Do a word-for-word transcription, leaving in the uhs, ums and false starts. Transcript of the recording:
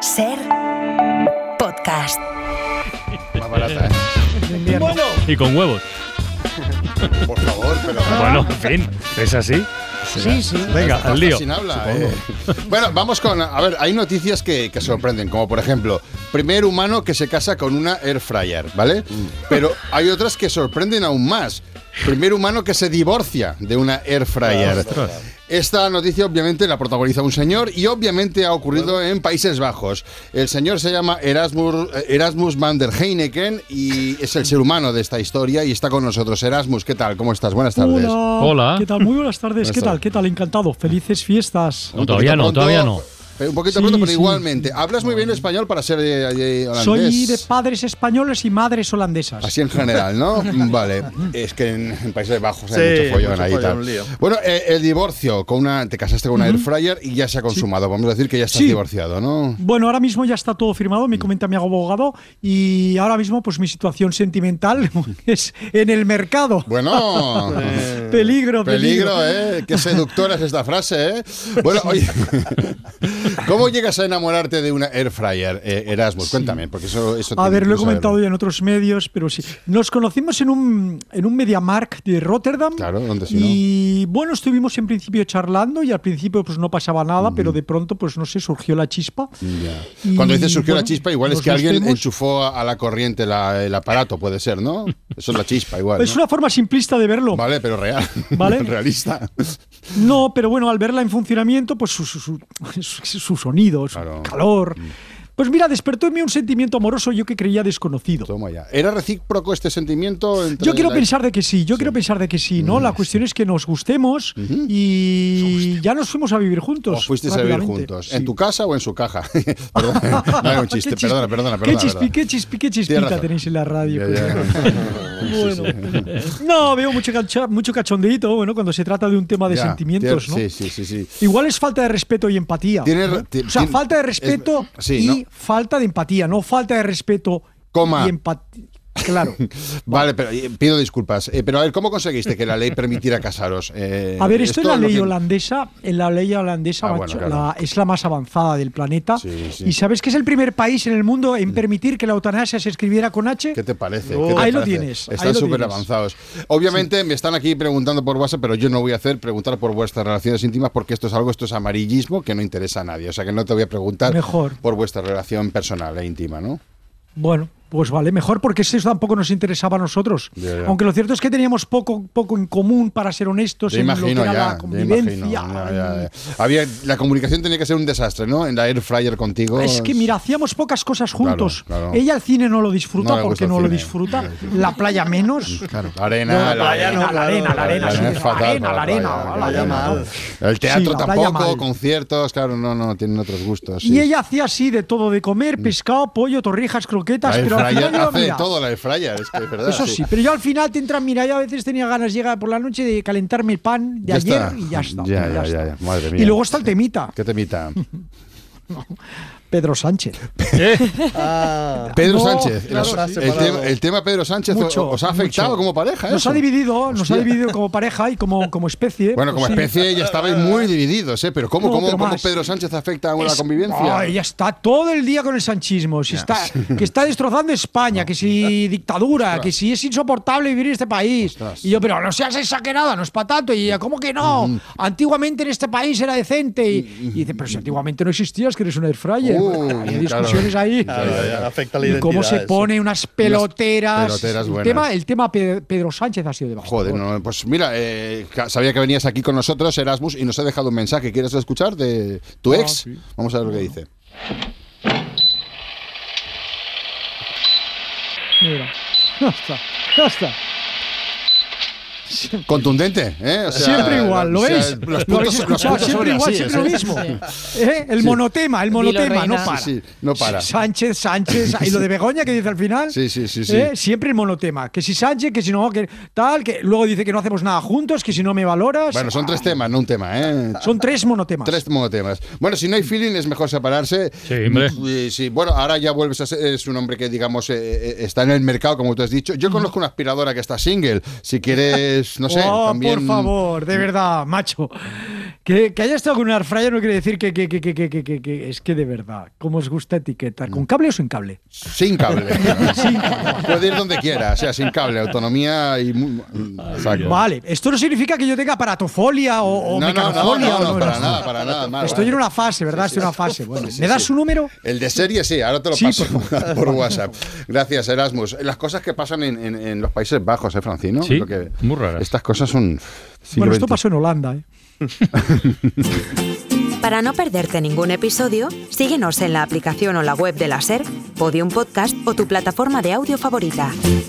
Ser podcast. Más barata, ¿eh? Bueno. Y con huevos. Por favor, pero... Bueno, en fin, ¿es así? Sí, sí. Venga, al lío. Sin habla, eh. Bueno, vamos con... A ver, hay noticias que, que sorprenden, como por ejemplo, primer humano que se casa con una air fryer, ¿vale? Pero hay otras que sorprenden aún más. Primer humano que se divorcia de una air fryer. Esta noticia obviamente la protagoniza un señor y obviamente ha ocurrido en Países Bajos. El señor se llama Erasmus, Erasmus van der Heineken y es el ser humano de esta historia y está con nosotros. Erasmus, ¿qué tal? ¿Cómo estás? Buenas tardes. Hola. Hola. ¿Qué tal? Muy buenas tardes. Buenas ¿Qué tardes. tal? ¿Qué tal? Encantado. Felices fiestas. No, todavía no, pronto, todavía no. Un poquito Sí, pronto, pero sí. igualmente. Hablas muy bien español para ser eh, eh, holandés. Soy de padres españoles y madres holandesas. Así en general, ¿no? Vale. Es que en, en Países Bajos hay Sí, mucho follón mucho ahí y follón, tal. un lío. Bueno, eh, el divorcio, con una, te casaste con una air fryer y ya se ha consumado. Vamos a decir que ya estás Sí. divorciado, ¿no? Bueno, ahora mismo ya está todo firmado, me comenta mi abogado, y ahora mismo pues mi situación sentimental es en el mercado. Bueno, Peligro, peligro. peligro, ¿eh? Qué seductora es esta frase, ¿eh? Bueno, oye, ¿cómo llegas a enamorarte de una air fryer, eh, Erasmus? Cuéntame, porque eso, eso A te- ver, lo he quiero comentado saberlo. ya en otros medios, pero sí. Nos conocimos en un, en un MediaMarkt de Rotterdam. Claro, ¿dónde si Y bueno, estuvimos en principio charlando y al principio pues no pasaba nada, pero de pronto pues no sé, surgió la chispa. Ya. Y, Cuando dices surgió la bueno, chispa, igual es nos que alguien vemos. enchufó a, a la corriente la- el aparato, puede ser, ¿no? Eso es la chispa, igual. Es ¿no? una forma simplista de verlo. Vale, pero real. Vale. Realista. No, pero bueno, al verla en funcionamiento, pues su, su, su, su- su sonido, su Claro. calor. Pues mira, despertó en mí un sentimiento amoroso yo que creía desconocido. Toma ya. ¿Era recíproco este sentimiento? Entre Yo quiero la- pensar de que sí, yo quiero pensar de que sí, ¿no? La cuestión es que nos gustemos y ya nos fuimos a vivir juntos. ¿O fuisteis a vivir rápidamente. juntos? Sí. ¿En tu casa o en su caja? Perdón, no era un chiste, Qué chis- perdona, perdona, Qué perdona. chispi, perdona. qué chispi, qué Tienes chispita razón. tenéis en la radio. Ya, ya. Bueno, no, veo mucho, cacha- mucho cachondeíto, bueno, cuando se trata de un tema de Ya, sentimientos, tiene- ¿no? Sí, sí, sí, sí. Igual es falta de respeto y empatía. Tiene- ¿no? ti- O sea, tiene- falta de respeto es- sí, y ¿no? falta de empatía, no falta de respeto Coma. y empatía. Claro. Vale, pero eh, pido disculpas. Eh, pero a ver, ¿cómo conseguiste que la ley permitiera casaros? Eh, A ver, esto en la es lo ley que- holandesa, en la ley holandesa Ah, macho, bueno, claro. la- es la más avanzada del planeta. Sí, sí. Y sabes que es el primer país en el mundo en permitir que la eutanasia se escribiera con H. ¿Qué te parece? Oh. ¿Qué te Ahí lo parece? tienes, ahí Están lo súper tienes. avanzados. Obviamente me están aquí preguntando por WhatsApp, pero yo no voy a hacer preguntar por vuestras relaciones íntimas porque esto es algo, esto es amarillismo que no interesa a nadie. O sea que no te voy a preguntar Mejor. por vuestra relación personal e íntima, ¿no? Bueno, pues vale, mejor porque eso tampoco nos interesaba a nosotros. Ya, ya. Aunque lo cierto es que teníamos poco, poco en común, para ser honestos, Te en imagino lo que era ya, la te convivencia. imagino. Ya, ya, ya. Había, la comunicación tenía que ser un desastre, ¿no? En la air fryer contigo. Es que mira, hacíamos pocas cosas juntos. Claro, claro. Ella el cine no lo disfruta No le porque gusta el no lo cine. disfruta. La playa menos. Claro, la arena, Yo- la, la arena, arena, la arena, la arena, sí, es la fatal arena, para la arena, playa, la la arena, arena. no. El teatro Sí, la playa tampoco, mal. conciertos, claro, no, no, tienen otros gustos. Y sí. ella hacía así de todo, de comer, pescado, pollo, torrijas, croquetas, La air pero al fryer final yo, hace mira, todo la air fryer, es que es verdad. eso sí, pero yo al final te entran, mira, yo a veces tenía ganas, llega por la noche de calentarme el pan de Ya ayer está. y ya está. Ya, y ya, está. ya, ya. Madre mía. Y luego está el temita, ¿Qué temita? Pedro Sánchez. Ah, Pedro No, Sánchez. claro, el, sí. el tema, el tema Pedro Sánchez Mucho, os ha afectado mucho. como pareja, Nos eso? ha dividido, nos ha Hostia. dividido como pareja y como, como especie. Bueno, como Sí. especie ya estabais muy divididos, ¿eh? Pero ¿cómo, No, cómo, pero cómo más. Pedro Sánchez afecta a la Es- convivencia? Ay, ya está todo el día con el sanchismo. Si está, que está destrozando España, que si dictadura, que si es insoportable vivir en este país. Ostras. Y yo, pero no seas exagerada, no es para tanto. Y ella, ¿cómo que no? Antiguamente en este país era decente. Y, y dice, pero si antiguamente no existías, que eres un air fryer. Uh, Hay discusiones claro. ahí. claro, ya afecta la Y identidad. cómo se eso. pone unas peloteras. peloteras el, buenas. tema, el tema Pe- Pedro Sánchez ha sido devastador. Joder, no, pues mira, eh, ca- sabía que venías aquí con nosotros, Erasmus, y nos ha dejado un mensaje. ¿Quieres escuchar de tu Ah, ex? sí. Vamos a ver lo que dice. Mira, ya está, ya está. Contundente, ¿eh? O sea, Siempre igual, ¿lo o sea, veis? Los ¿Lo puntos, habéis los escuchado? puntos Siempre son igual, así, siempre ¿eh? lo mismo. ¿Eh? El monotema, el monotema, no Reina. para. Sí, sí, no para. Sánchez, Sánchez, y lo de Begoña que dice al final. Sí, sí, sí, sí. ¿eh? Siempre el monotema. Que si Sánchez, que si no, que tal, que luego dice que no hacemos nada juntos, que si no me valoras. Bueno, son tres temas, no un tema, ¿eh? Son tres monotemas. Tres monotemas. Bueno, si no hay feeling es mejor separarse. Sí, hombre. Y sí, bueno, ahora ya vuelves a ser es un hombre que, digamos, eh, eh, está en el mercado, como tú has dicho. Yo conozco una aspiradora que está single. Si quieres, no sé, oh, también... por favor, de verdad, macho. Que, que haya estado con un air fryer no quiere decir que, que, que, que, que, que, que es que de verdad, ¿cómo os gusta etiquetar? ¿Con cable o sin cable? Sin cable. Puede ir donde quiera, o sea, sin cable, autonomía y... muy- Exacto. Vale, esto no significa que yo tenga paratofolia o, o No, no, no, mecanofolia. no, o no, para nada, para nada. Mar, Estoy vale. en una fase, ¿verdad? Estoy en una fase. Bueno, ¿me das sí. su número? El de serie sí, ahora te lo Sí, paso por por, WhatsApp. Gracias, Erasmus. Las cosas que pasan en, en- en los Países Bajos, ¿eh, Francino? Sí, Lo que- muy raras. Estas cosas son... siglo Bueno, esto veinte. pasó en Holanda, ¿eh? Para no perderte ningún episodio, síguenos en la aplicación o la web de la SER, Podium Podcast o tu plataforma de audio favorita.